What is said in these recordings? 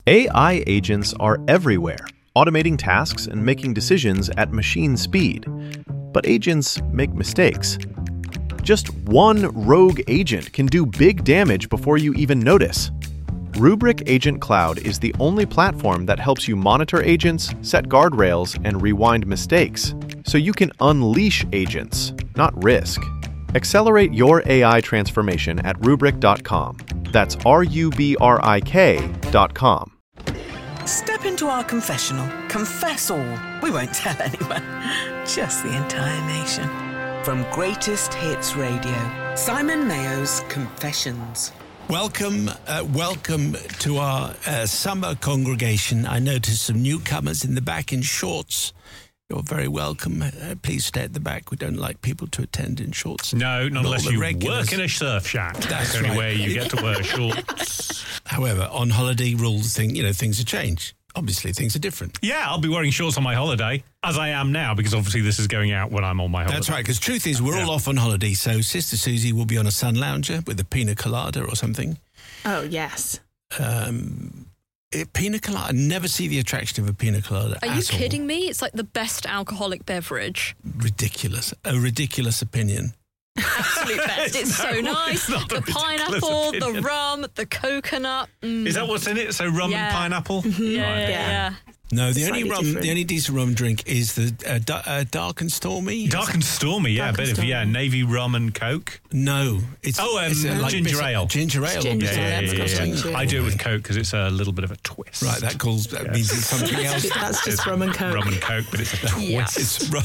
AI agents are everywhere, automating tasks and making decisions at machine speed. But agents make mistakes. Just one rogue agent can do big damage before you even notice. Rubrik Agent Cloud is the only platform that helps you monitor agents, set guardrails, and rewind mistakes, so you can unleash agents, not risk. Accelerate your AI transformation at Rubrik.com. That's RUBRIK.com. Step into our confessional. Confess all. We won't tell anyone. Just the entire nation. From Greatest Hits Radio, Simon Mayo's Confessions. Welcome to our summer congregation. I noticed some newcomers in the back in shorts. You're very welcome. Please stay at the back. We don't like people to attend in shorts. No, not unless you regulars. Work in a surf shack. That's the only right. way you get to wear shorts. However, on holiday rules, things have changed. Obviously, things are different. Yeah, I'll be wearing shorts on my holiday, as I am now, because obviously this is going out when I'm on my holiday. That's right, because truth is, we're all off on holiday, so Sister Susie will be on a sun lounger with a pina colada or something. Oh, yes. Pina colada, I never see the attraction of a pina colada. Are you kidding me? It's like the best alcoholic beverage. Ridiculous. A ridiculous opinion. Absolute best. It's so nice. The pineapple, the rum, the coconut. Is that what's in it? So rum and pineapple? Yeah. No, the only decent rum drink is the dark and stormy. Dark and stormy, yeah. Navy rum and Coke. No, it's ginger ale. Ginger ale. Yeah. I do it with Coke because it's a little bit of a twist. Right, that means it's something else. That's just rum and Coke. Rum and Coke, but it's a twist. Yeah. It's rum,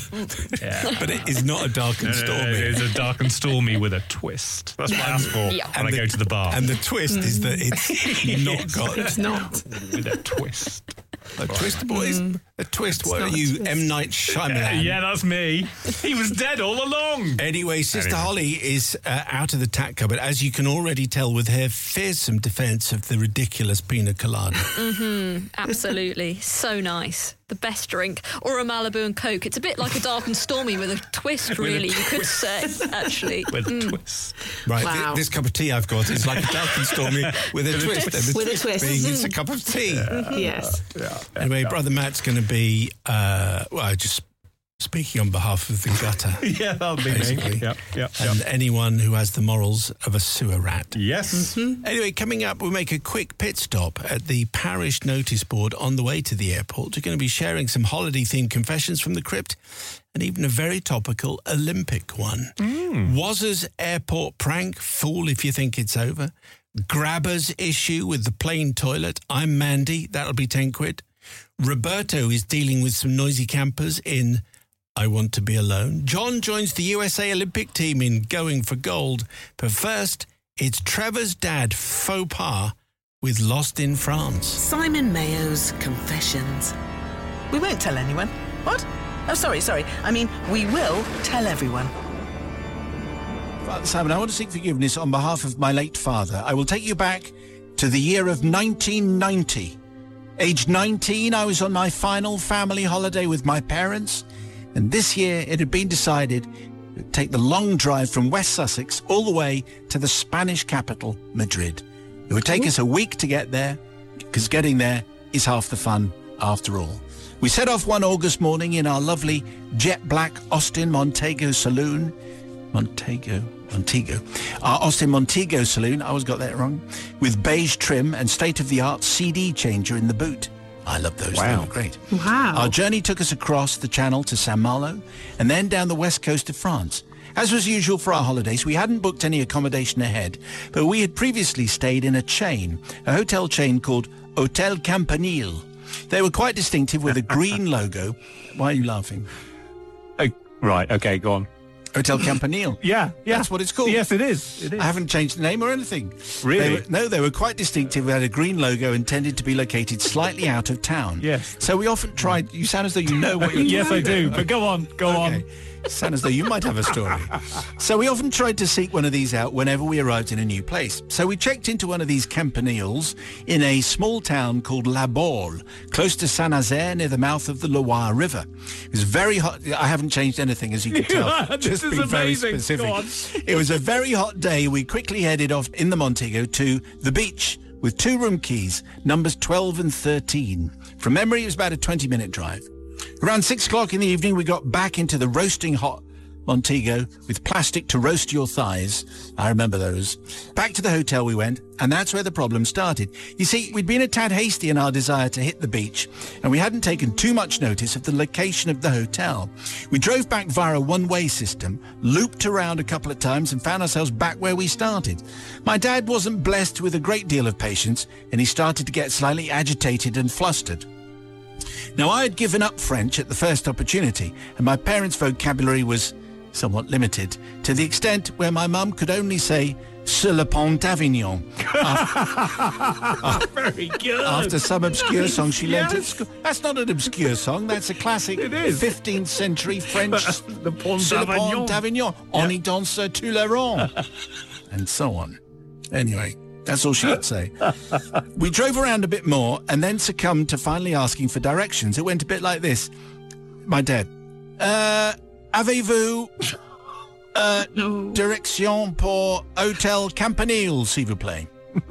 but it is not a dark and stormy. It's a dark and stormy with a twist. That's what I ask for when I go to the bar. And the twist is that it's not got. It's not. With a twist. A twist, boys. A twist. What are you, M. Night Shyamalan? Yeah, that's me. He was dead all along. Anyway, Sister Holly is out of the tack cupboard, as you can already tell with her fearsome defence of the ridiculous pina colada. Absolutely. So nice. The best drink. Or a Malibu and Coke. It's a bit like a dark and stormy with a twist, really, you could say, actually. With a twist. Right, Wow. this cup of tea I've got is like a dark and stormy with a twist. And the With a twist twist. being it's a cup of tea. Yes. Anyway, Brother Matt's going to be, just speaking on behalf of the gutter. Yeah, that'll be basically. me. Yep. And anyone who has the morals of a sewer rat. Yes. Anyway, coming up, we'll make a quick pit stop at the parish notice board on the way to the airport. We're going to be sharing some holiday-themed confessions from the crypt and even a very topical Olympic one. Wazza's airport prank, fool if you think it's over. Grabber's issue with the plane toilet. I'm Mandy, that'll be 10 quid. Roberto is dealing with some noisy campers in I Want to Be Alone. John joins the USA Olympic team in Going for Gold. But first, it's Trevor's dad, faux pas, with Lost in France. Simon Mayo's Confessions. We won't tell anyone. What? Oh, sorry. I mean, we will tell everyone. Father Simon, I want to seek forgiveness on behalf of my late father. I will take you back to the year of 1990. Aged 19, I was on my final family holiday with my parents, and this year it had been decided to take the long drive from West Sussex all the way to the Spanish capital, Madrid. It would take us a week to get there, because getting there is half the fun after all. We set off one August morning in our lovely jet black Austin Montego saloon. Our Austin Montego saloon, I always got that wrong, with beige trim and state-of-the-art CD changer in the boot. I love those. Wow. They were great. Wow. Our journey took us across the channel to Saint-Malo and then down the west coast of France. As was usual for our holidays, we hadn't booked any accommodation ahead, but we had previously stayed in a hotel chain called Hotel Campanile. They were quite distinctive with a green logo. Why are you laughing? Right, okay, go on. Hotel Campanile. Yeah. That's what it's called. Yes, it is. I haven't changed the name or anything. Really? They were quite distinctive. They had a green logo and tended to be located slightly out of town. Yes. So we often tried... You sound as though you know what you're Yes, I talking do. about. But go on. Okay. Sound as though you might have a story. So we often tried to seek one of these out whenever we arrived in a new place. So we checked into one of these campaniles in a small town called La Baule, close to Saint-Nazaire, near the mouth of the Loire River. It was very hot. I haven't changed anything, as you can tell. This is amazing. Very specific. It was a very hot day. We quickly headed off in the Montego to the beach, with 2 room keys, numbers 12 and 13. From memory, it was about a 20-minute drive. Around 6 o'clock in the evening, we got back into the roasting hot Montego with plastic to roast your thighs. I remember those. Back to the hotel we went, and that's where the problem started. You see, we'd been a tad hasty in our desire to hit the beach, and we hadn't taken too much notice of the location of the hotel. We drove back via a one-way system, looped around a couple of times, and found ourselves back where we started. My dad wasn't blessed with a great deal of patience, and he started to get slightly agitated and flustered. Now, I had given up French at the first opportunity, and my parents' vocabulary was somewhat limited, to the extent where my mum could only say "Sur le pont d'Avignon." Very good. After some obscure song she learnt at school. That's not an obscure song, that's a classic 15th century French. Le pont "Sur le d'Avignon. pont d'Avignon. On y danse tout le rond." And so on. Anyway, that's all she could say. We drove around a bit more and then succumbed to finally asking for directions. It went a bit like this. My dad, avez-vous direction pour Hôtel Campanile, s'il vous plaît?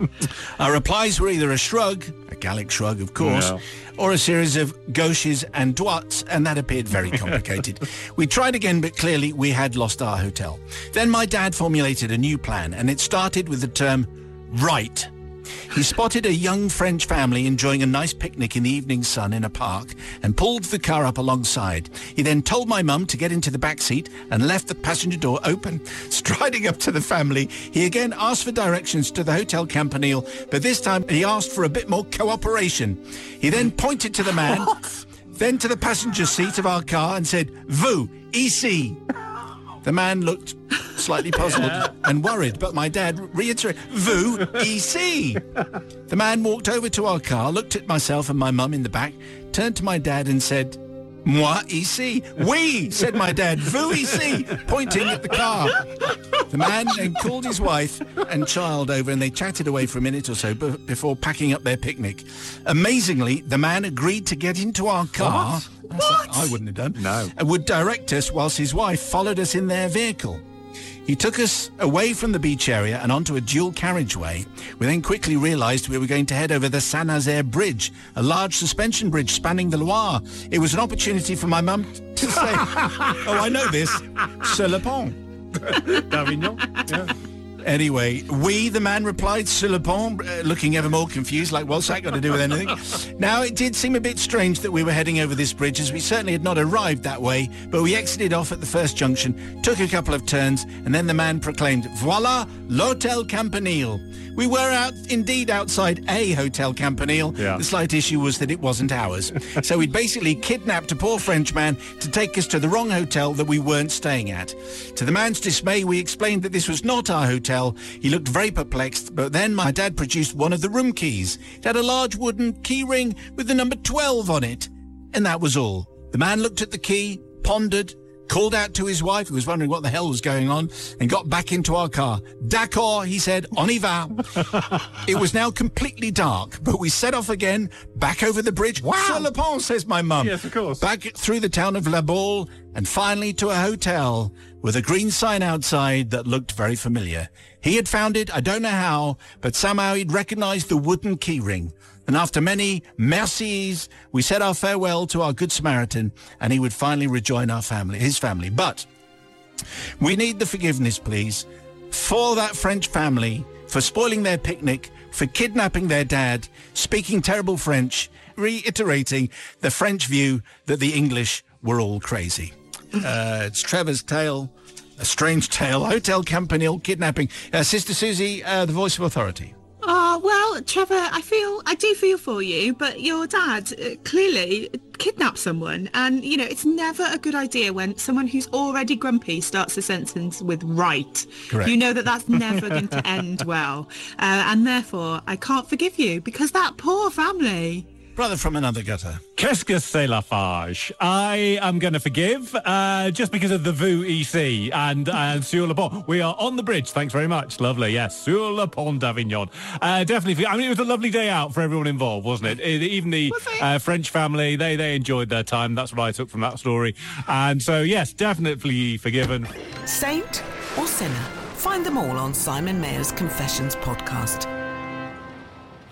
Our replies were either a shrug, a Gallic shrug, of course, or a series of gauches and droites, and that appeared very complicated. We tried again, but clearly we had lost our hotel. Then my dad formulated a new plan, and it started with the term right. He spotted a young French family enjoying a nice picnic in the evening sun in a park and pulled the car up alongside. He then told my mum to get into the back seat and left the passenger door open. Striding up to the family, he again asked for directions to the Hotel Campanile, but this time he asked for a bit more cooperation. He then pointed to the man, then to the passenger seat of our car and said, "Vous, ici." The man looked slightly puzzled and worried, but my dad reiterated, "Vous, ici." The man walked over to our car, looked at myself and my mum in the back, turned to my dad and said, "Moi, ici." "Oui," said my dad, "Vous, ici," pointing at the car. The man then called his wife and child over and they chatted away for a minute or so before packing up their picnic. Amazingly, the man agreed to get into our car. What? I wouldn't have done. No. And would direct us whilst his wife followed us in their vehicle. He took us away from the beach area and onto a dual carriageway. We then quickly realised we were going to head over the Saint-Nazaire Bridge, a large suspension bridge spanning the Loire. It was an opportunity for my mum to say, "Oh, I know this, sur le pont d'Avignon." Yeah. Anyway, the man replied, "Sur le pont," looking ever more confused, like, what's that got to do with anything? Now, it did seem a bit strange that we were heading over this bridge, as we certainly had not arrived that way, but we exited off at the first junction, took a couple of turns, and then the man proclaimed, "Voilà, l'Hôtel Campanile." We were indeed outside a Hotel Campanile. Yeah. The slight issue was that it wasn't ours. So we'd basically kidnapped a poor Frenchman to take us to the wrong hotel that we weren't staying at. To the man's dismay, we explained that this was not our hotel. He looked very perplexed, but then my dad produced one of the room keys. It had a large wooden key ring with the number 12 on it. And that was all. The man looked at the key, pondered, called out to his wife, who was wondering what the hell was going on, and got back into our car. "D'accord," he said, "on y va." It was now completely dark, but we set off again, back over the bridge. Wow. Sur le pont, says my mum. Yes, of course. Back through the town of La Baule, and finally to a hotel with a green sign outside that looked very familiar. He had found it, I don't know how, but somehow he'd recognised the wooden key ring. And after many mercies, we said our farewell to our Good Samaritan, and he would finally rejoin his family. But we need the forgiveness, please, for that French family, for spoiling their picnic, for kidnapping their dad, speaking terrible French, reiterating the French view that the English were all crazy. It's Trevor's tale, a strange tale, Hotel Campanile, kidnapping. Sister Susie, the voice of authority. Oh, well, Trevor, I do feel for you, but your dad clearly kidnapped someone. And, you know, it's never a good idea when someone who's already grumpy starts a sentence with right. Correct. You know that that's never going to end well. And therefore, I can't forgive you because that poor family. Brother from another gutter. Qu'est-ce que c'est la fage? I am going to forgive just because of the vous ici and sur le pont. We are on the bridge. Thanks very much. Lovely. Yes, sur le pont d'Avignon. Definitely. I mean, it was a lovely day out for everyone involved, wasn't it? Even the French family, they enjoyed their time. That's what I took from that story. And so, yes, definitely forgiven. Saint or sinner? Find them all on Simon Mayer's Confessions podcast.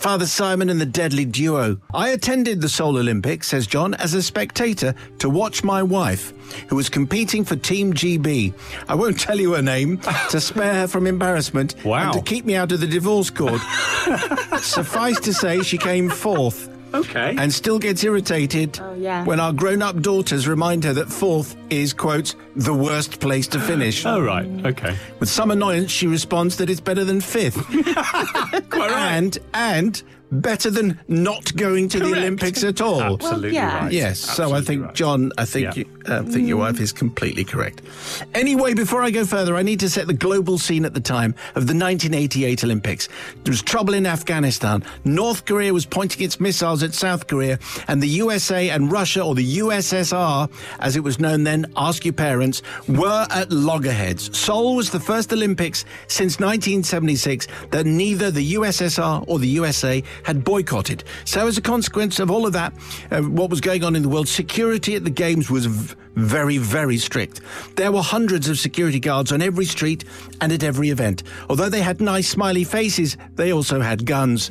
Father Simon and the deadly duo. I attended the Seoul Olympics, says John, as a spectator to watch my wife, who was competing for Team GB. I won't tell you her name, to spare her from embarrassment and to keep me out of the divorce court. Suffice to say, she came fourth. Okay. And still gets irritated when our grown-up daughters remind her that fourth is, quote, the worst place to finish. Oh, right. Okay. With some annoyance, she responds that it's better than fifth. Quite right. And better than not going to the Olympics at all. Absolutely right. Yes, Absolutely so I think, right. John, I think your wife is completely correct. Anyway, before I go further, I need to set the global scene at the time of the 1988 Olympics. There was trouble in Afghanistan. North Korea was pointing its missiles at South Korea, and the USA and Russia, or the USSR, as it was known then, ask your parents, were at loggerheads. Seoul was the first Olympics since 1976 that neither the USSR or the USA had boycotted. So as a consequence of all of that, what was going on in the world, security at the Games was very, very strict. There were hundreds of security guards on every street and at every event. Although they had nice smiley faces, they also had guns.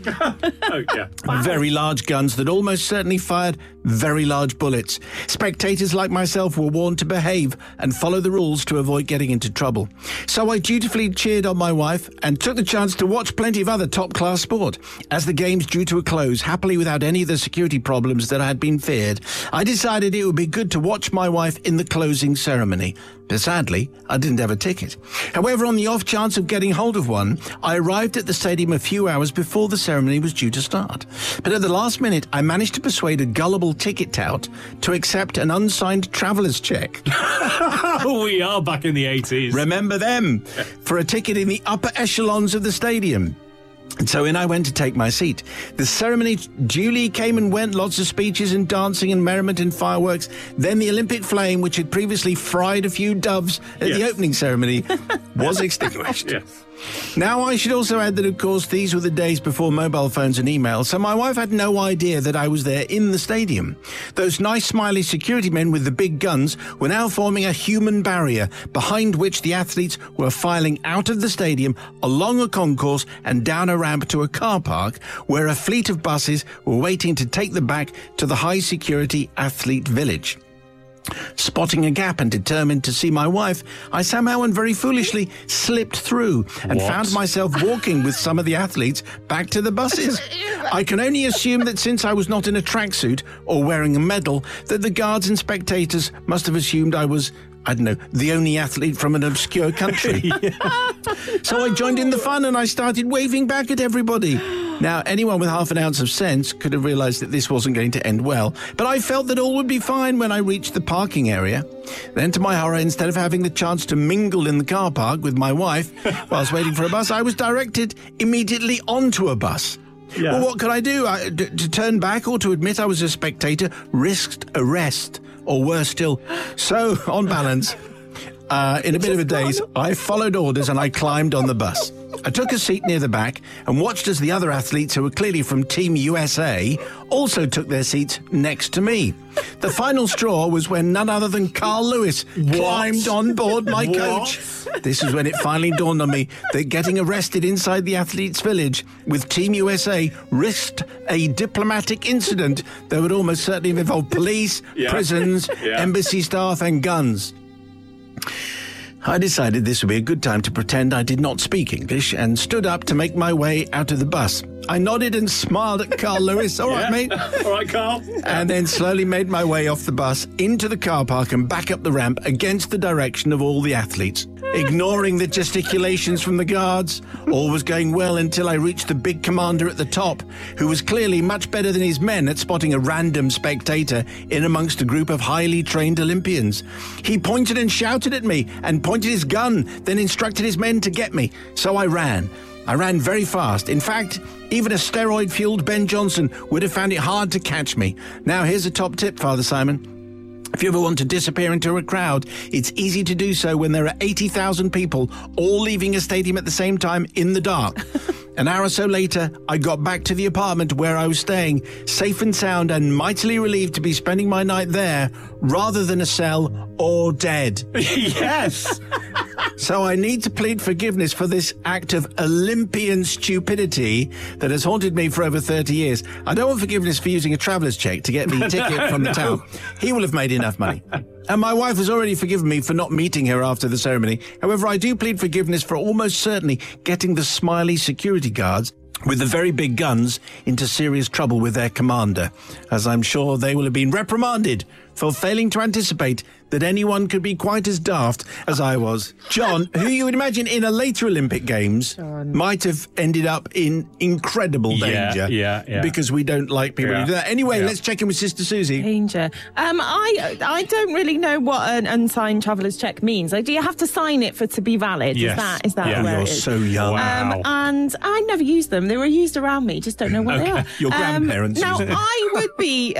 Very large guns that almost certainly fired very large bullets. Spectators like myself were warned to behave and follow the rules to avoid getting into trouble. So I dutifully cheered on my wife and took the chance to watch plenty of other top-class sport. As the Games drew to a close, happily without any of the security problems that had been feared, I decided it would be good to watch my wife in the closing ceremony. But sadly, I didn't have a ticket. However, on the off chance of getting hold of one, I arrived at the stadium a few hours before the ceremony was due to start. But at the last minute, I managed to persuade a gullible ticket tout to accept an unsigned traveller's cheque. We are back in the 80s. Remember them? For a ticket in the upper echelons of the stadium. And so in I went to take my seat. The ceremony duly came and went, lots of speeches and dancing and merriment and fireworks. Then the Olympic flame, which had previously fried a few doves at the opening ceremony, was extinguished. Now, I should also add that, of course, these were the days before mobile phones and email, so my wife had no idea that I was there in the stadium. Those nice, smiley security men with the big guns were now forming a human barrier, behind which the athletes were filing out of the stadium, along a concourse and down a ramp to a car park, where a fleet of buses were waiting to take them back to the high-security athlete village. Spotting a gap and determined to see my wife, I somehow and very foolishly slipped through and found myself walking with some of the athletes back to the buses. I can only assume that since I was not in a tracksuit or wearing a medal, that the guards and spectators must have assumed I was, I don't know, the only athlete from an obscure country. So I joined in the fun and I started waving back at everybody. Now, anyone with half an ounce of sense could have realised that this wasn't going to end well, but I felt that all would be fine when I reached the parking area. Then, to my horror, instead of having the chance to mingle in the car park with my wife whilst waiting for a bus, I was directed immediately onto a bus. Well, what could I do? To turn back or to admit I was a spectator risked arrest, or worse still. So, on balance, in a bit of a daze, I followed orders and I climbed on the bus. I took a seat near the back and watched as the other athletes, who were clearly from Team USA, also took their seats next to me. The final straw was when none other than Carl Lewis climbed on board my coach. This is when it finally dawned on me that getting arrested inside the athletes' village with Team USA risked a diplomatic incident that would almost certainly have involved police, prisons, embassy staff and guns. I decided this would be a good time to pretend I did not speak English and stood up to make my way out of the bus. I nodded and smiled at Carl Lewis. All right, mate. All right, Carl. And then slowly made my way off the bus into the car park and back up the ramp against the direction of all the athletes. Ignoring the gesticulations from the guards, all was going well until I reached the big commander at the top, who was clearly much better than his men at spotting a random spectator in amongst a group of highly trained Olympians. He pointed and shouted at me and pointed his gun, then instructed his men to get me. So I ran. I ran very fast. In fact, even a steroid-fueled Ben Johnson would have found it hard to catch me. Now, here's a top tip, Father Simon. If you ever want to disappear into a crowd, it's easy to do so when there are 80,000 people all leaving a stadium at the same time in the dark. An hour or so later, I got back to the apartment where I was staying, safe and sound and mightily relieved to be spending my night there rather than a cell or dead. Yes. So I need to plead forgiveness for this act of Olympian stupidity that has haunted me for over 30 years. I don't want forgiveness for using a traveller's cheque to get the ticket from the town. He will have made enough money. And my wife has already forgiven me for not meeting her after the ceremony. However, I do plead forgiveness for almost certainly getting the smiley security guards with the very big guns into serious trouble with their commander, as I'm sure they will have been reprimanded for failing to anticipate that anyone could be quite as daft as I was. John, who you would imagine in a later Olympic Games, might have ended up in incredible danger. Yeah. Because we don't like people who do that. Anyway, let's check in with Sister Susie. Danger. I don't really know what an unsigned traveller's cheque means. Do you have to sign it for it to be valid? Yes. Is that Yeah. where You're it is? so young. Wow. And I never used them. They were used around me. Just don't know what they are. Your grandparents Now, used them. I would be,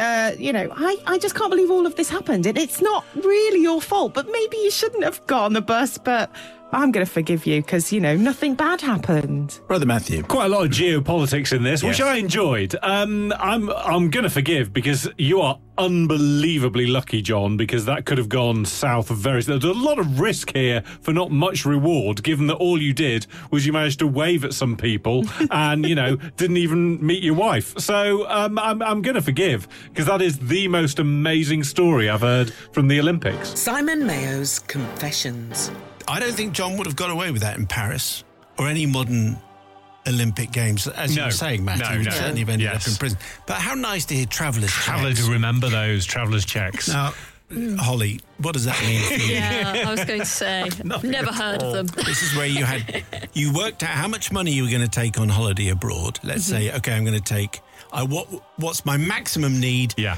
I just can't believe all of this happened. And it's not really your fault, but maybe you shouldn't have got on the bus. But I'm going to forgive you because, nothing bad happened. Brother Matthew. Quite a lot of geopolitics in this, which Yes. I enjoyed. I'm going to forgive because you are unbelievably lucky, John, because that could have gone south of very. There's a lot of risk here for not much reward, given that all you did was you managed to wave at some people and didn't even meet your wife. So I'm going to forgive because that is the most amazing story I've heard from the Olympics. Simon Mayo's Confessions. I don't think John would have got away with that in Paris or any modern Olympic Games. As you were saying, Matt, he would certainly have ended up in prison. But how nice to hear travellers' Traveller checks. to remember those traveller's checks. Now, Holly, what does that mean for you? Yeah, I was going to say, never heard of them. This is where you worked out how much money you were going to take on holiday abroad. Let's say, okay, I'm going to take, what's my maximum need? Yeah.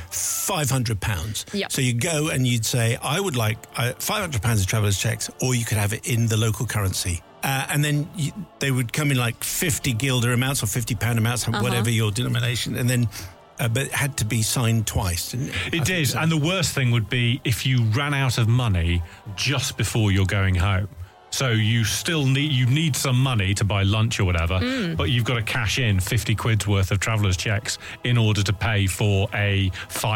£500. Yep. So you go and you'd say, I would like £500 of traveller's checks, or you could have it in the local currency. And then they would come in like 50 guilder amounts or £50 amounts, whatever your denomination, and then but it had to be signed twice, didn't it? It did. And the worst thing would be if you ran out of money just before you're going home. So you still need some money to buy lunch or whatever, but you've got to cash in 50 quid's worth of traveller's checks in order to pay for a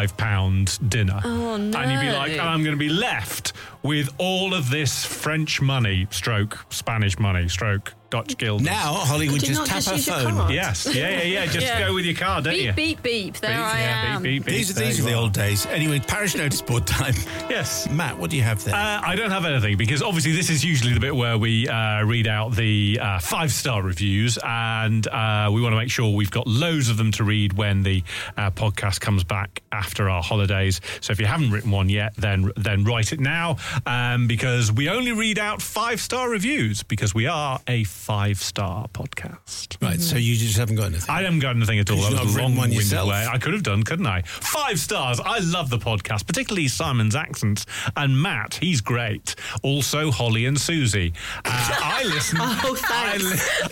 £5 dinner. Oh, no. And you'd be like, and I'm going to be left with all of this French money, stroke Spanish money, stroke Dutch guild. Now Holly would Could you just not tap just her use your phone. card? Yes, yeah. Just go with your card, don't you? Beep, beep, beep. There I am. Beep, beep, beep. These There are you the old days. Anyway, parish notice board time. Yes. Matt, what do you have there? I don't have anything because obviously this is usually the bit where we read out the 5-star reviews, and we want to make sure we've got loads of them to read when the podcast comes back after our holidays. So if you haven't written one yet, then write it now, because we only read out 5-star reviews because we are a 5-star podcast. Right, so you just haven't got anything. I haven't got anything at all. Because That you've was a not written one long-winded yourself. way. I could have done, couldn't I? 5 stars. I love the podcast, particularly Simon's accents. And Matt, he's great. Also, Holly and Susie. I listen. Oh, thanks.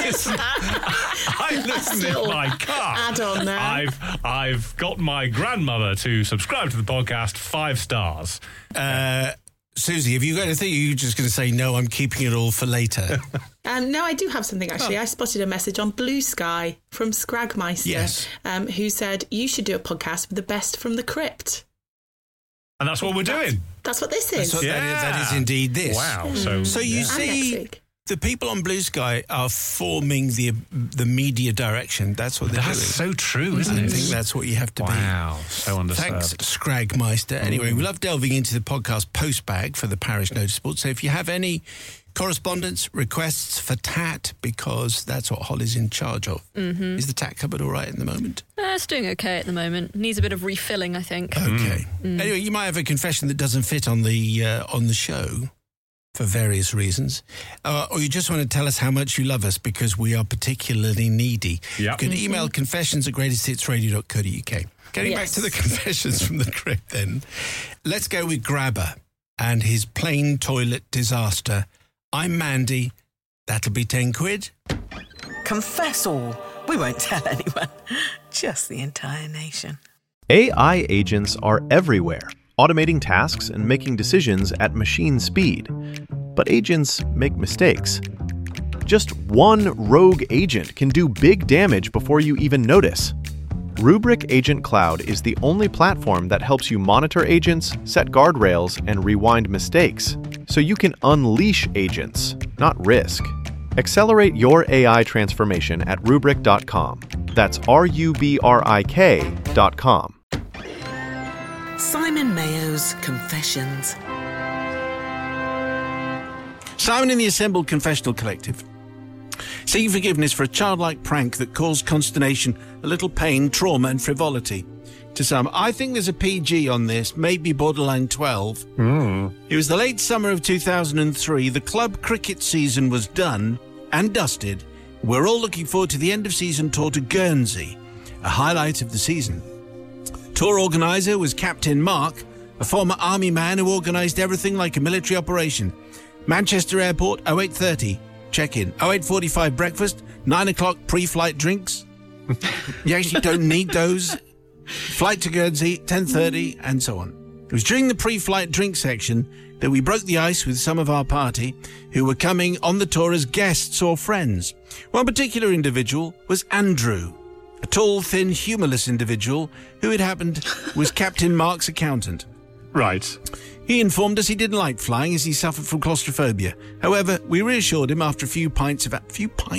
I listen in my car. Add on there. I've got my grandmother to subscribe to the podcast. 5 stars. Susie, have you got anything? Or are you just going to say, no, I'm keeping it all for later? No, I do have something, actually. I spotted a message on Blue Sky from Scragmeister, Yes. who said, you should do a podcast with the best from the crypt. And that's what we're doing. That's what this is. So that is indeed this. Wow. So you And next see, week. the people on Blue Sky are forming the media direction. That's what they're That's doing. so true, isn't I it? think that's what you have to be. Wow. So underserved. Thanks, Scragmeister. Anyway, we love delving into the podcast postbag for the Parish Notice Board. So if you have any correspondence, requests for tat, because that's what Holly's in charge of. Mm-hmm. Is the tat cupboard all right at the moment? It's doing okay at the moment. Needs a bit of refilling, I think. Okay. Anyway, you might have a confession that doesn't fit on the show for various reasons, or you just want to tell us how much you love us because we are particularly needy. Yep. You can email confessions@greatesthitsradio.co.uk. Getting back Yes. to the confessions from the crypt then, let's go with Grabber and his plain toilet disaster. I'm Mandy. That'll be 10 quid. Confess all. We won't tell anyone. Just the entire nation. AI agents are everywhere, automating tasks and making decisions at machine speed. But agents make mistakes. Just one rogue agent can do big damage before you even notice. Rubrik Agent Cloud is the only platform that helps you monitor agents, set guardrails, and rewind mistakes, so you can unleash agents, not risk. Accelerate your AI transformation at Rubrik.com. That's RUBRIK.com. Simon Mayo's Confessions. Simon in the assembled confessional collective. Seeking forgiveness for a childlike prank that caused consternation, a little pain, trauma and frivolity. To some, I think there's a PG on this, maybe borderline 12. It was the late summer of 2003. The club cricket season was done and dusted. We're all looking forward to the end of season tour to Guernsey, a highlight of the season. Tour organiser was Captain Mark, a former army man who organised everything like a military operation. Manchester Airport, 08:30, check-in. 08:45 breakfast, 9 o'clock pre-flight drinks. You actually don't need those. Flight to Guernsey, 10:30, and so on. It was during the pre-flight drink section that we broke the ice with some of our party who were coming on the tour as guests or friends. One particular individual was Andrew, a tall, thin, humourless individual who it happened was Captain Mark's accountant. Right. He informed us he didn't like flying as he suffered from claustrophobia. However, we reassured him after a few pints at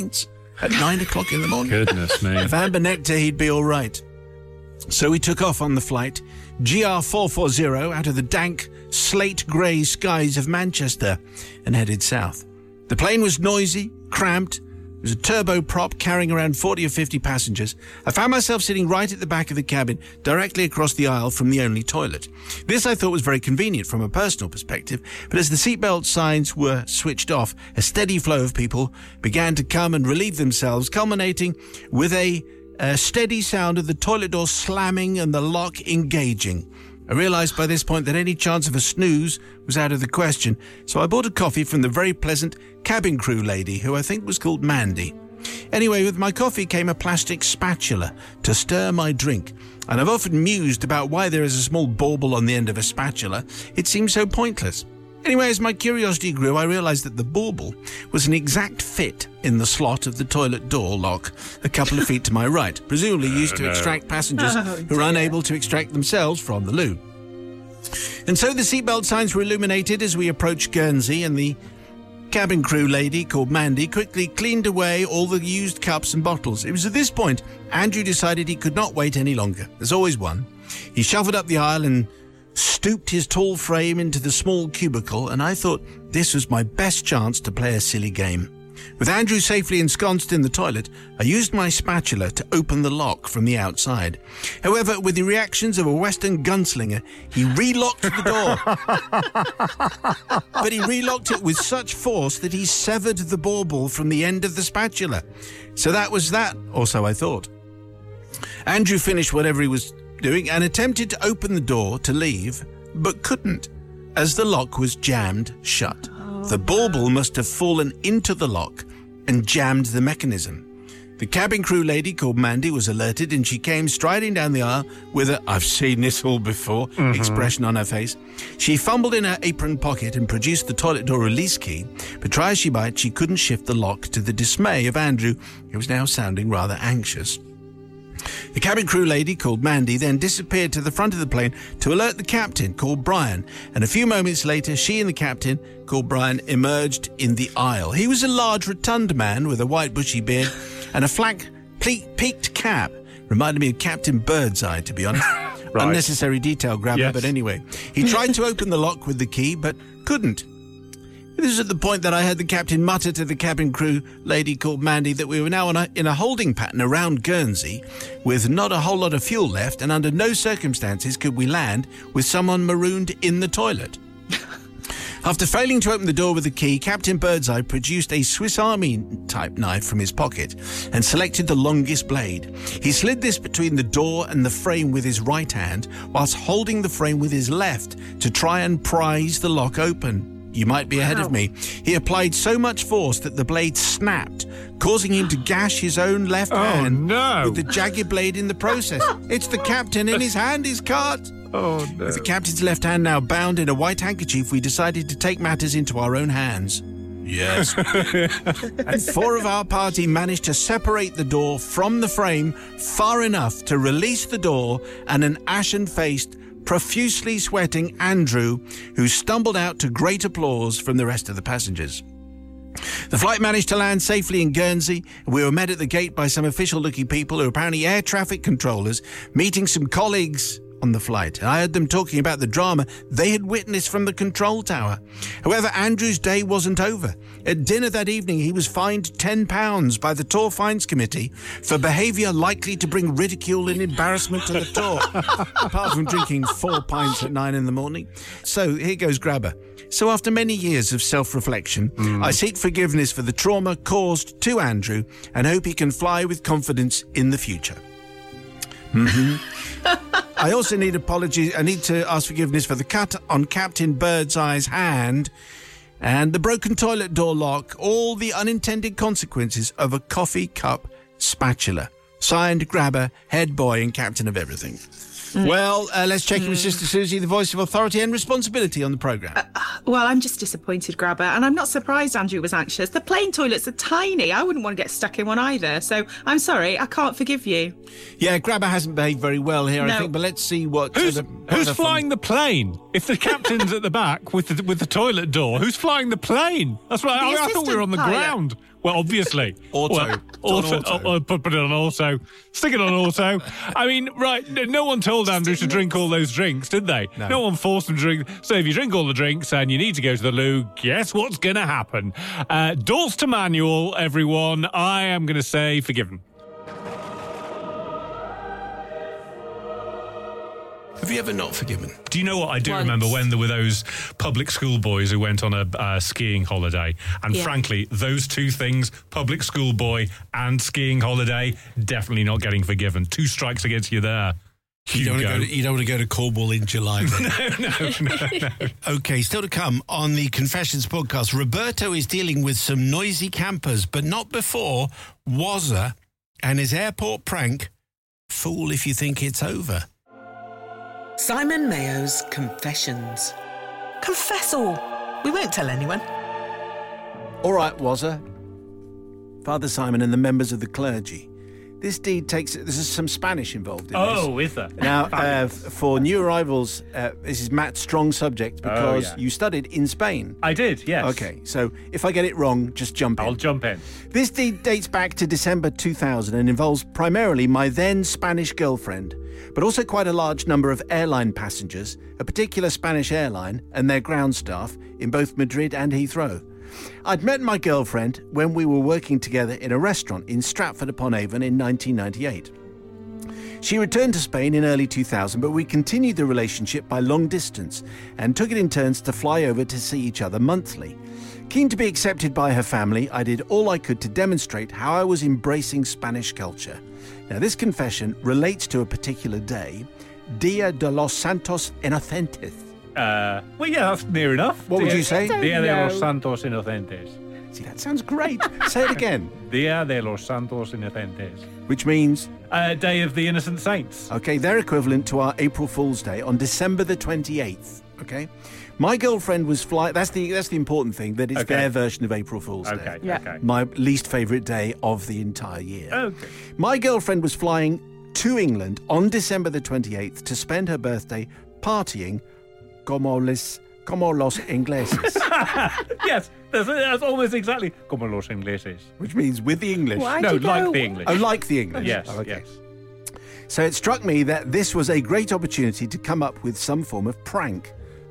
9 o'clock in the morning. Goodness me. Of amber nectar, he'd be all right. So we took off on the flight, GR440, out of the dank, slate-grey skies of Manchester and headed south. The plane was noisy, cramped. It was a turboprop carrying around 40 or 50 passengers. I found myself sitting right at the back of the cabin, directly across the aisle from the only toilet. This I thought was very convenient from a personal perspective, but as the seatbelt signs were switched off, a steady flow of people began to come and relieve themselves, culminating with a steady sound of the toilet door slamming and the lock engaging. I realised by this point that any chance of a snooze was out of the question, so I bought a coffee from the very pleasant cabin crew lady, who I think was called Mandy. Anyway, with my coffee came a plastic spatula to stir my drink, and I've often mused about why there is a small bauble on the end of a spatula. It seems so pointless. Anyway, as my curiosity grew, I realised that the bauble was an exact fit in the slot of the toilet door lock a couple of feet to my right, presumably used to extract passengers who are unable to extract themselves from the loo. And so the seatbelt signs were illuminated as we approached Guernsey, and the cabin crew lady, called Mandy, quickly cleaned away all the used cups and bottles. It was at this point Andrew decided he could not wait any longer. There's always one. He shuffled up the aisle and stooped his tall frame into the small cubicle, and I thought this was my best chance to play a silly game. With Andrew safely ensconced in the toilet, I used my spatula to open the lock from the outside. However, with the reactions of a Western gunslinger, he relocked the door. But he relocked it with such force that he severed the bauble from the end of the spatula. So that was that, or so I thought. Andrew finished whatever he was doing and attempted to open the door to leave, but couldn't, as the lock was jammed shut. The bauble must have fallen into the lock and jammed the mechanism. The cabin crew lady, called Mandy, was alerted, and she came striding down the aisle with a "I've seen this all before" expression on her face. She fumbled in her apron pocket and produced the toilet door release key, but try as she might, she couldn't shift the lock, to the dismay of Andrew, who was now sounding rather anxious. The cabin crew lady, called Mandy, then disappeared to the front of the plane to alert the captain, called Brian, and a few moments later she and the captain, called Brian, emerged in the aisle. He was a large, rotund man with a white bushy beard and a flat, peaked cap. Reminded me of Captain Birdseye, to be honest. Right. Unnecessary detail grabber, yes. But anyway. He tried to open the lock with the key, but couldn't. This is at the point that I heard the captain mutter to the cabin crew lady, called Mandy, that we were now in a holding pattern around Guernsey with not a whole lot of fuel left, and under no circumstances could we land with someone marooned in the toilet. After failing to open the door with the key, Captain Birdseye produced a Swiss Army-type knife from his pocket and selected the longest blade. He slid this between the door and the frame with his right hand, whilst holding the frame with his left to try and prise the lock open. You might be ahead of me. He applied so much force that the blade snapped, causing him to gash his own left hand with the jagged blade in the process. It's the captain, and his hand is cut. Oh, no. With the captain's left hand now bound in a white handkerchief, we decided to take matters into our own hands. Yes. And 4 of our party managed to separate the door from the frame far enough to release the door and an ashen-faced, profusely sweating Andrew, who stumbled out to great applause from the rest of the passengers. The flight managed to land safely in Guernsey. We were met at the gate by some official-looking people who are apparently air traffic controllers, meeting some colleagues on the flight. I heard them talking about the drama they had witnessed from the control tower. However, Andrew's day wasn't over. At dinner that evening, he was fined £10 by the Tour Fines Committee for behaviour likely to bring ridicule and embarrassment to the tour, apart from drinking 4 pints at 9 in the morning. So here goes Grabber. So after many years of self-reflection, I seek forgiveness for the trauma caused to Andrew and hope he can fly with confidence in the future. I also need apologies. I need to ask forgiveness for the cut on Captain Birdseye's hand and the broken toilet door lock, all the unintended consequences of a coffee cup spatula. Signed, Grabber, head boy and captain of everything. Well, let's check in with Sister Susie, the voice of authority and responsibility on the programme. Well, I'm just disappointed, Grabber, and I'm not surprised Andrew was anxious. The plane toilets are tiny. I wouldn't want to get stuck in one either, so I'm sorry, I can't forgive you. Yeah, Grabber hasn't behaved very well here, I think, but let's see what... Who's flying the plane? If the captain's at the back with the toilet door, who's flying the plane? That's right. I thought we were on the ground. Well, obviously. Auto. Put it on auto. Stick it on auto. I mean, right, no one told Andrew to drink all those drinks, did they? No one forced him to drink. So if you drink all the drinks and you need to go to the loo, guess what's going to happen? Doors to manual, everyone. I am going to say forgiven. Have you ever not forgiven? Do you know what? I do remember when there were those public school boys who went on a skiing holiday. And frankly, those two things, public school boy and skiing holiday, definitely not getting forgiven. 2 strikes against you there. You don't want to go to Cornwall in July. No. Okay, still to come on the Confessions podcast. Roberto is dealing with some noisy campers, but not before Wazza and his airport prank. Fool if you think it's over. Simon Mayo's Confessions. Confess all. We won't tell anyone. All right, Wazza. Father Simon and the members of the clergy. This deed there's some Spanish involved in this. Oh, is there? Now, for new arrivals, this is Matt's strong subject because you studied in Spain. I did, yes. Okay, so if I get it wrong, just jump in. I'll jump in. This deed dates back to December 2000 and involves primarily my then Spanish girlfriend, but also quite a large number of airline passengers, a particular Spanish airline and their ground staff in both Madrid and Heathrow. I'd met my girlfriend when we were working together in a restaurant in Stratford-upon-Avon in 1998. She returned to Spain in early 2000, but we continued the relationship by long distance and took it in turns to fly over to see each other monthly. Keen to be accepted by her family, I did all I could to demonstrate how I was embracing Spanish culture. Now, this confession relates to a particular day, Dia de los Santos Inocentes. Well, yeah, that's near enough. What would you say? Dia de los Santos Inocentes. See, that sounds great. Say it again. Dia de los Santos Inocentes. Which means? Day of the Innocent Saints. Okay, they're equivalent to our April Fool's Day on December the 28th. Okay? My girlfriend was flying... That's the important thing, that it's their version of April Fool's Day. Okay. My least favourite day of the entire year. Okay. My girlfriend was flying to England on December the 28th to spend her birthday partying como los ingleses. Yes, that's almost exactly como los ingleses. Which means with the English. Why'd No, you go? like the English. Oh, like the English. Yes, Oh, okay. yes. So it struck me that this was a great opportunity to come up with some form of prank.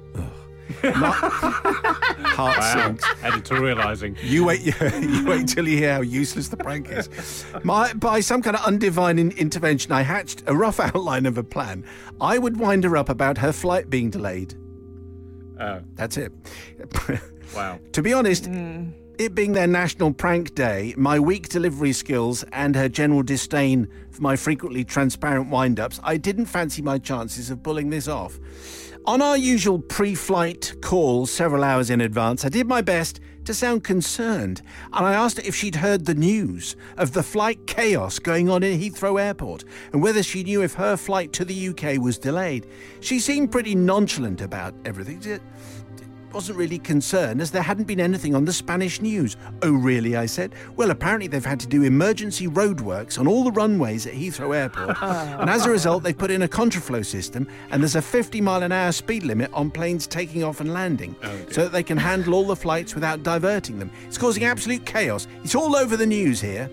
Heart sinks. Editorialising. You wait till you hear how useless the prank is. By some kind of undivine intervention, I hatched a rough outline of a plan. I would wind her up about her flight being delayed. Oh. That's it. Wow. To be honest, it being their national prank day, my weak delivery skills and her general disdain for my frequently transparent wind-ups, I didn't fancy my chances of pulling this off. On our usual pre-flight call several hours in advance, I did my best to sound concerned, and I asked her if she'd heard the news of the flight chaos going on in Heathrow Airport and whether she knew if her flight to the UK was delayed. She seemed pretty nonchalant about everything. wasn't really concerned as there hadn't been anything on the Spanish news. Oh, really, I said. Well, apparently they've had to do emergency roadworks on all the runways at Heathrow Airport. And as a result, they've put in a contraflow system and there's a 50-mile-an-hour speed limit on planes taking off and landing so that they can handle all the flights without diverting them. It's causing absolute chaos. It's all over the news here.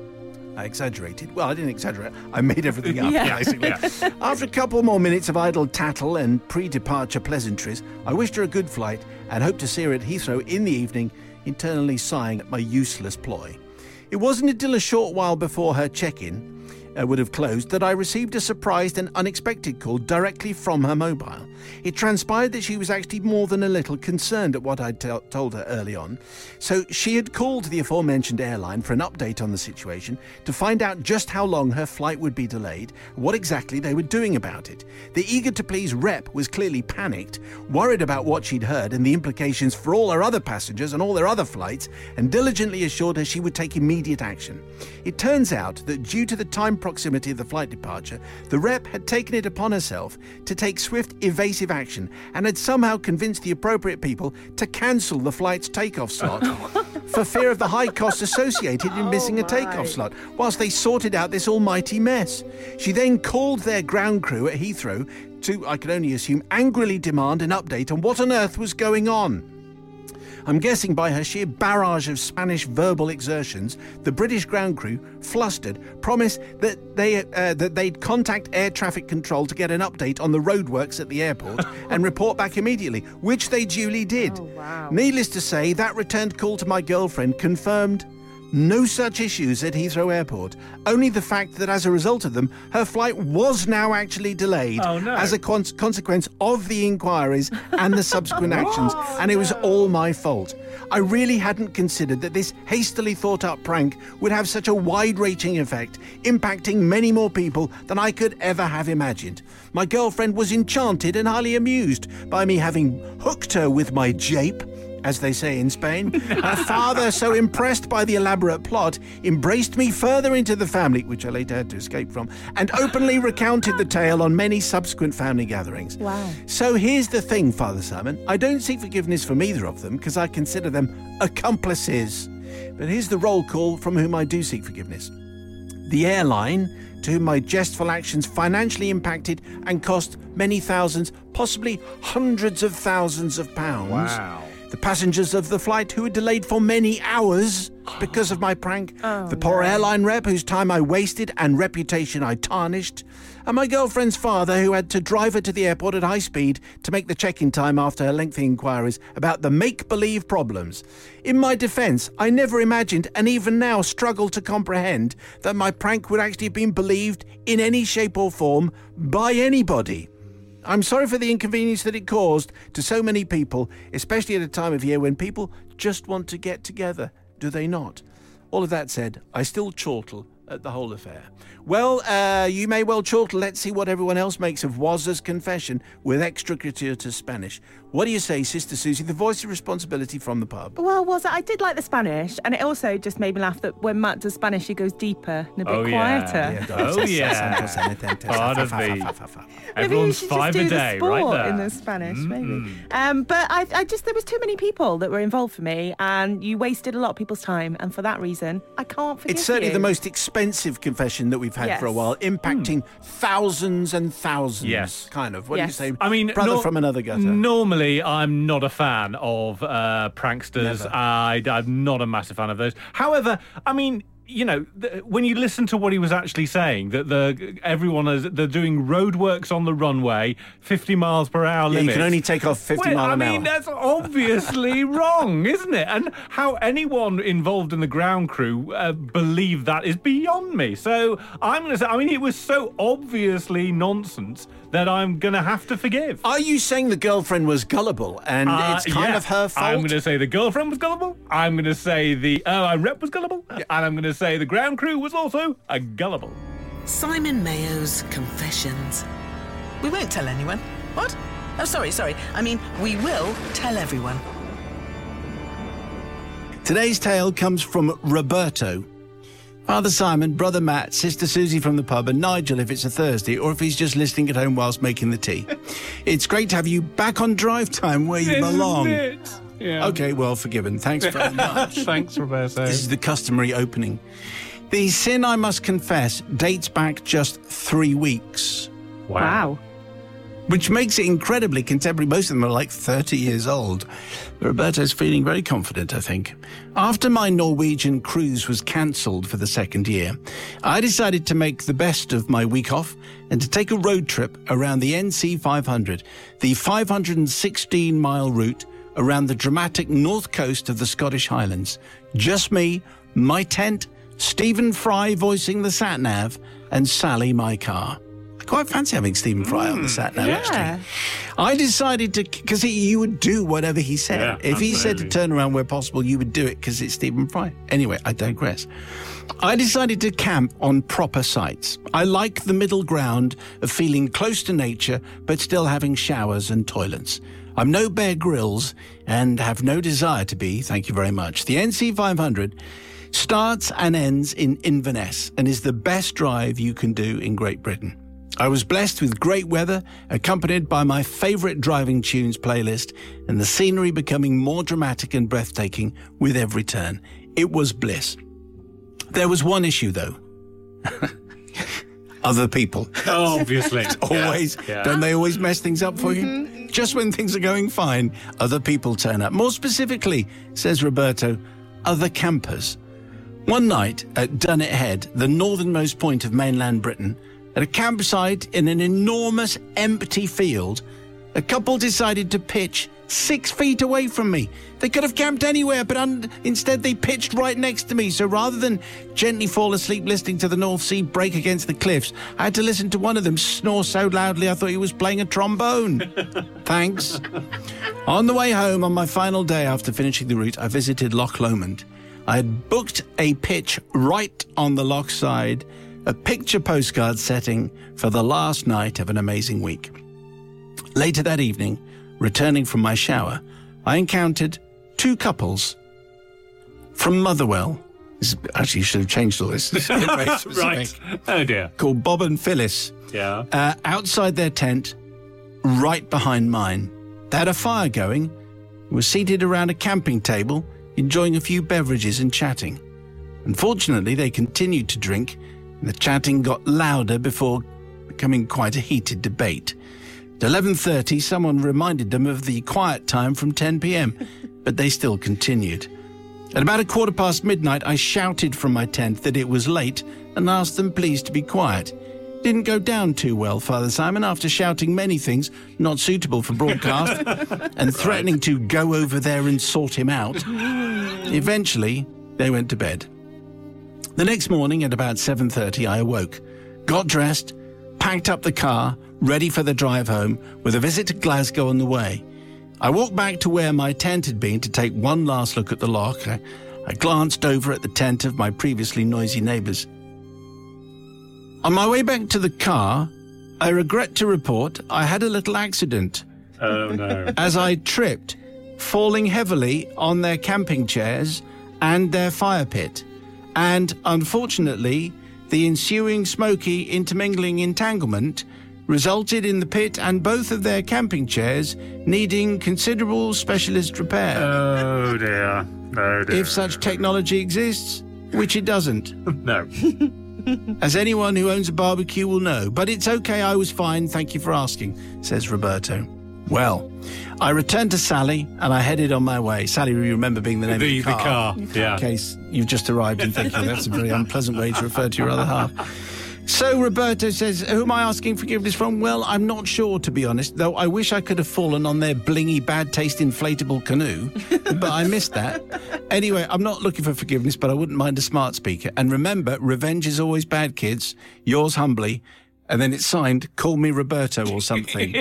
I exaggerated. Well, I didn't exaggerate. I made everything up, basically. After a couple more minutes of idle tattle and pre-departure pleasantries, I wished her a good flight and hoped to see her at Heathrow in the evening, internally sighing at my useless ploy. It wasn't until a short while before her check-in would have closed that I received a surprised and unexpected call directly from her mobile. It transpired that she was actually more than a little concerned at what I'd told her early on, so she had called the aforementioned airline for an update on the situation to find out just how long her flight would be delayed, what exactly they were doing about it. The eager-to-please rep was clearly panicked, worried about what she'd heard and the implications for all her other passengers and all their other flights, and diligently assured her she would take immediate action. It turns out that due to the time proximity of the flight departure, the rep had taken it upon herself to take swift, evasive action and had somehow convinced the appropriate people to cancel the flight's takeoff slot for fear of the high costs associated in missing a takeoff slot, whilst they sorted out this almighty mess. She then called their ground crew at Heathrow to, I can only assume, angrily demand an update on what on earth was going on. I'm guessing by her sheer barrage of Spanish verbal exertions, the British ground crew, flustered, promised that they'd contact air traffic control to get an update on the roadworks at the airport and report back immediately, which they duly did. Oh, wow. Needless to say, that returned call to my girlfriend confirmed no such issues at Heathrow Airport, only the fact that as a result of them, her flight was now actually delayed as a consequence of the inquiries and the subsequent actions, and it was all my fault. I really hadn't considered that this hastily thought-up prank would have such a wide-reaching effect, impacting many more people than I could ever have imagined. My girlfriend was enchanted and highly amused by me having hooked her with my jape, as they say in Spain. Her father, so impressed by the elaborate plot, embraced me further into the family, which I later had to escape from, and openly recounted the tale on many subsequent family gatherings. Wow. So here's the thing, Father Simon. I don't seek forgiveness from either of them because I consider them accomplices. But here's the roll call from whom I do seek forgiveness. The airline, to whom my jestful actions financially impacted and cost many thousands, possibly hundreds of thousands of pounds. Wow. The passengers of the flight who were delayed for many hours because of my prank. The poor airline rep whose time I wasted and reputation I tarnished. And my girlfriend's father who had to drive her to the airport at high speed to make the check-in time after her lengthy inquiries about the make-believe problems. In my defence, I never imagined and even now struggle to comprehend that my prank would actually have been believed in any shape or form by anybody. I'm sorry for the inconvenience that it caused to so many people, especially at a time of year when people just want to get together, do they not? All of that said, I still chortle at the whole affair. Well, you may well chortle. Let's see what everyone else makes of Wazza's confession with extra gratuitous Spanish. What do you say, Sister Susie, the voice of responsibility from the pub? Well, I did like the Spanish, and it also just made me laugh that when Matt does Spanish, he goes deeper and a bit quieter. Part of the... Everyone's five a day, right there. In the Spanish, maybe. But I just, there was too many people that were involved for me, and you wasted a lot of people's time, and for that reason, I can't forgive you. It's certainly the most expensive confession that we've had for a while, impacting thousands and thousands. Yes. Kind of. What do you say? I mean, brother from another gutter. Normally, I'm not a fan of pranksters. I'm not a massive fan of those. However, I mean, you know, when you listen to what he was actually saying, that they're doing roadworks on the runway, 50 miles per hour limit. You can only take off 50 miles an hour. I mean, that's obviously wrong, isn't it? And how anyone involved in the ground crew believe that is beyond me. So I'm going to say, I mean, it was so obviously nonsense that I'm going to have to forgive. Are you saying the girlfriend was gullible and it's kind of her fault? I'm going to say the girlfriend was gullible. I'm going to say the rep was gullible. And I'm going to say the ground crew was also gullible. Simon Mayo's Confessions. We won't tell anyone. What? Oh, sorry. I mean, we will tell everyone. Today's tale comes from Roberto. Father Simon, Brother Matt, Sister Susie from the pub, and Nigel if it's a Thursday, or if he's just listening at home whilst making the tea. It's great to have you back on Drive Time where you belong. Yeah. Okay, well, forgiven. Thanks very much. Thanks, Roberto. This is the customary opening. The sin I must confess dates back just 3 weeks, Wow. which makes it incredibly contemporary. Most of them are like 30 years old. Roberto's feeling very confident, I think. After my Norwegian cruise was cancelled for the second year, I decided to make the best of my week off and to take a road trip around the NC 500, the 516-mile route around the dramatic north coast of the Scottish Highlands. Just me, my tent, Stephen Fry voicing the sat-nav, and Sally, my car. I quite fancy having Stephen Fry on the sat-nav, actually. I decided to, because you would do whatever he said. Yeah, if he said to absolutely. turn around where possible, you would do it because it's Stephen Fry. Anyway, I digress. I decided to camp on proper sites. I like the middle ground of feeling close to nature, but still having showers and toilets. I'm no Bear Grylls and have no desire to be, thank you very much. The NC 500 starts and ends in Inverness and is the best drive you can do in Great Britain. I was blessed with great weather, accompanied by my favourite driving tunes playlist, and the scenery becoming more dramatic and breathtaking with every turn. It was bliss. There was one issue, though. Other people. Oh, obviously. Always. Yeah. Don't they always mess things up for you? Just when things are going fine, other people turn up. More specifically, says Roberto, other campers. One night at Dunnet Head, the northernmost point of mainland Britain, at a campsite in an enormous empty field, a couple decided to pitch 6 feet away from me. They could have camped anywhere, but instead they pitched right next to me. So rather than gently fall asleep listening to the North Sea break against the cliffs, I had to listen to one of them snore so loudly I thought he was playing a trombone. Thanks. On the way home on my final day after finishing the route, I visited Loch Lomond. I had booked a pitch right on the loch side, a picture postcard setting for the last night of an amazing week. Later that evening, returning from my shower, I encountered 2 couples from Motherwell. Actually, you should have changed all this. Right. Oh, dear. Called Bob and Phyllis. Yeah. Outside their tent, right behind mine. They had a fire going, were seated around a camping table, enjoying a few beverages and chatting. Unfortunately, they continued to drink, and the chatting got louder before becoming quite a heated debate. At 11:30, someone reminded them of the quiet time from 10 p.m, but they still continued. At about midnight, I shouted from my tent that it was late and asked them please to be quiet. Didn't go down too well, Father Simon, after shouting many things not suitable for broadcast and threatening to go over there and sort him out. Eventually, they went to bed. The next morning at about 7:30, I awoke, got dressed, packed up the car, ready for the drive home, with a visit to Glasgow on the way. I walked back to where my tent had been to take one last look at the loch. I glanced over at the tent of my previously noisy neighbours. On my way back to the car, I regret to report I had a little accident. Oh, no. As I tripped, falling heavily on their camping chairs and their fire pit. And unfortunately, the ensuing smoky intermingling entanglement resulted in the pit and both of their camping chairs needing considerable specialist repair. Oh, dear. Oh, dear. If such technology exists, which it doesn't. No. As anyone who owns a barbecue will know. But it's okay, I was fine, thank you for asking, says Roberto. Well, I returned to Sally and I headed on my way. Sally, you remember being the name of the car. Yeah. In case you've just arrived and thinking that's a very unpleasant way to refer to your other half. So Roberto says, who am I asking forgiveness from? Well, I'm not sure, to be honest, though I wish I could have fallen on their blingy, bad-taste inflatable canoe, but I missed that. Anyway, I'm not looking for forgiveness, but I wouldn't mind a smart speaker. And remember, revenge is always bad, kids. Yours humbly. And then it's signed, call me Roberto or something.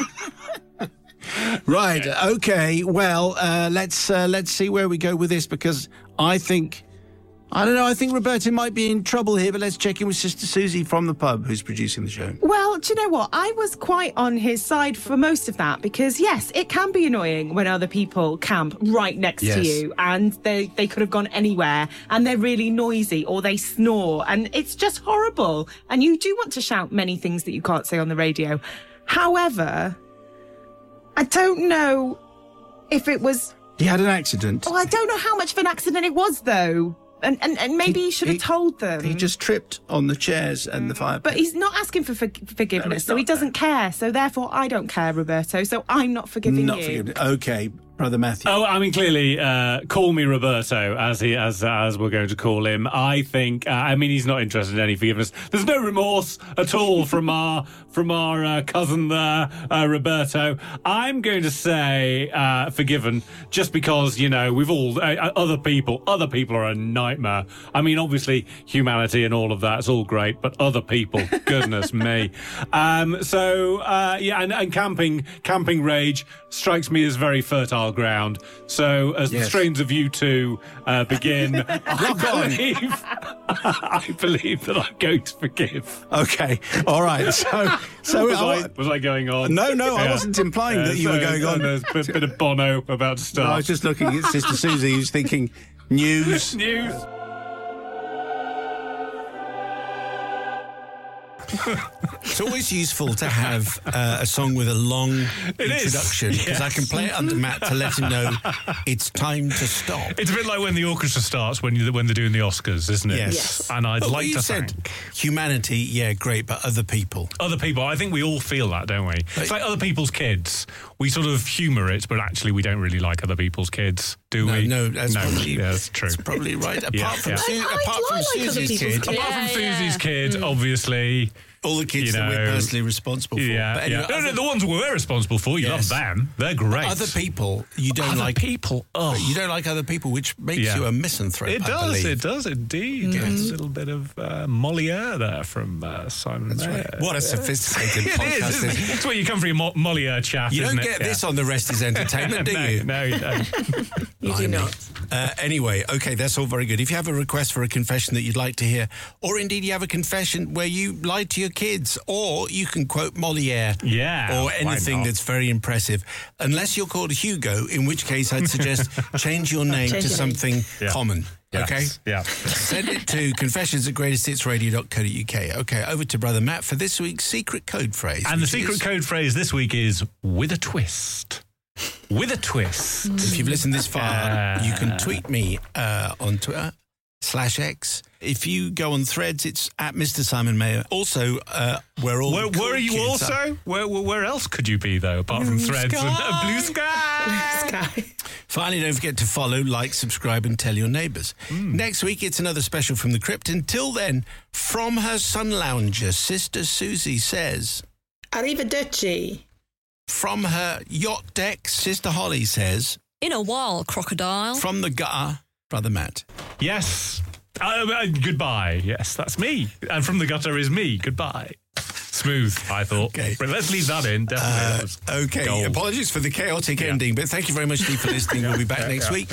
Right, okay, well, let's see where we go with this, because I think I don't know. I think Roberto might be in trouble here, but let's check in with Sister Susie from the pub who's producing the show. Well, do you know what? I was quite on his side for most of that because, yes, it can be annoying when other people camp right next to you and they could have gone anywhere and they're really noisy or they snore and it's just horrible. And you do want to shout many things that you can't say on the radio. However, I don't know if it was... He had an accident. Oh, I don't know how much of an accident it was, though. And maybe he should have told them. He just tripped on the chairs and the fire pit. But he's not asking for forgiveness, so he doesn't care. So therefore, I don't care, Roberto. So I'm not forgiving you. Okay, Brother Matthew. Oh, I mean, clearly, call me Roberto, as we're going to call him. I think, he's not interested in any forgiveness. There's no remorse at all from our cousin there, Roberto. I'm going to say forgiven, just because we've all other people are a nightmare. I mean, obviously, humanity and all of that's all great, but other people, goodness me. And camping rage strikes me as very fertile ground. So as the strains of U2 begin, I believe that I'm going to forgive. Okay, all right. So was I going on? No, I wasn't implying that you were going on. There's a bit of Bono about to start. No, I was just looking at Sister Susie, who's thinking news. It's always useful to have a song with a long introduction because I can play it under Matt to let him know it's time to stop. It's a bit like when the orchestra starts when they're doing the Oscars, isn't it? Yes. And I'd like to said thank humanity, great, but other people. Other people, I think we all feel that, don't we? It's like other people's kids. We sort of humour it, but actually we don't really like other people's kids, do we? No, that's probably that's true. That's probably right. Apart from Susie's kid. Apart from Susie's kid, obviously. All the kids that we're personally responsible for. Yeah, but anyway, no, the ones we're responsible for, you love them. They're great. Other people, you don't like. People, you don't like other people, which makes you a misanthrope. It does indeed. Yes. It's a little bit of Molière there from Simon Mayo. Right. What a sophisticated podcast. That's where you come for your Molière chat, You don't get this on The Rest is Entertainment, do you? No, you don't. You do not. Anyway, okay, that's all very good. If you have a request for a confession that you'd like to hear, or indeed you have a confession where you lied to your kids, or you can quote Molière or anything that's very impressive, unless you're called Hugo, in which case I'd suggest change your name to something common. Yes. Okay? Yeah. Send it to confessions@greatesthitsradio.co.uk. Okay, over to Brother Matt for this week's secret code phrase. And the secret code phrase this week is with a twist. With a twist. If you've listened this far, you can tweet me on Twitter /X. If you go on Threads, it's at Mr. Simon Mayo. Also, where are you also? Where else could you be, though, apart from Threads and Blue Sky? Finally, don't forget to follow, like, subscribe, and tell your neighbours. Next week, it's another special from the crypt. Until then, from her sun lounger, Sister Susie says... Arrivederci. From her yacht deck, Sister Holly says... In a while, crocodile. From the gutter, Brother Matt. Yes. Goodbye. Yes, that's me. And from the gutter is me. Goodbye. Smooth, I thought. Okay. But let's leave that in. Definitely. Okay. Gold. Apologies for the chaotic ending, but thank you very much, Steve, for listening. We'll be back next week.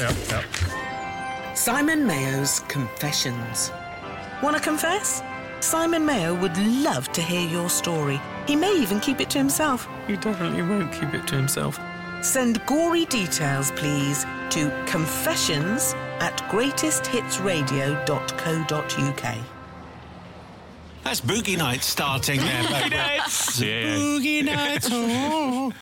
Simon Mayo's Confessions. Want to confess? Simon Mayo would love to hear your story. He may even keep it to himself. He definitely won't keep it to himself. Send gory details, please, to confessions@greatesthitsradio.co.uk. That's Boogie Nights starting there. Boogie Nights! Boogie Nights, oh.